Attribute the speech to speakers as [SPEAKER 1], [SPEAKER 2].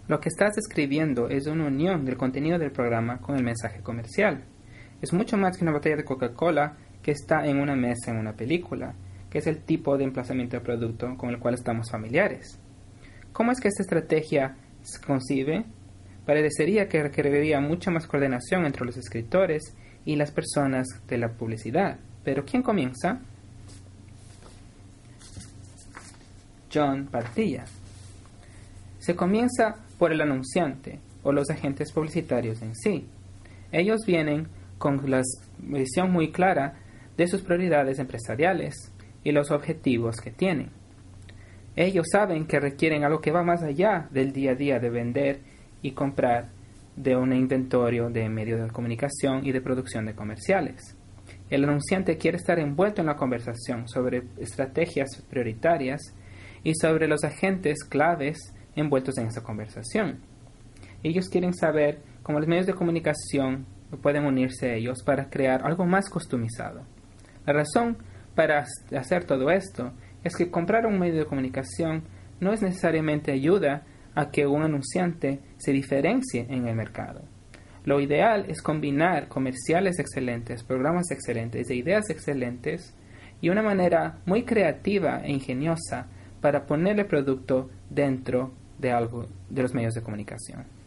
[SPEAKER 1] Lo que estás escribiendo es una unión del contenido del programa con el mensaje comercial. Es mucho más que una botella de Coca-Cola que está en una mesa en una película, que es el tipo de emplazamiento de producto con el cual estamos familiares. ¿Cómo es que esta estrategia se concibe? Parecería que requeriría mucha más coordinación entre los escritores y las personas de la publicidad. Pero ¿quién comienza? John Partilla. Se comienza por el anunciante o los agentes publicitarios en sí. Ellos vienen con la visión muy clara de sus prioridades empresariales y los objetivos que tienen. Ellos saben que requieren algo que va más allá del día a día de vender y comprar de un inventario de medios de comunicación y de producción de comerciales. El anunciante quiere estar envuelto en la conversación sobre estrategias prioritarias y sobre los agentes claves envueltos en esa conversación. Ellos quieren saber cómo los medios de comunicación pueden unirse a ellos para crear algo más customizado. La razón para hacer todo esto es que comprar un medio de comunicación no es necesariamente ayuda a que un anunciante se diferencie en el mercado. Lo ideal es combinar comerciales excelentes, programas excelentes e ideas excelentes y una manera muy creativa e ingeniosa para poner el producto dentro de algo de los medios de comunicación.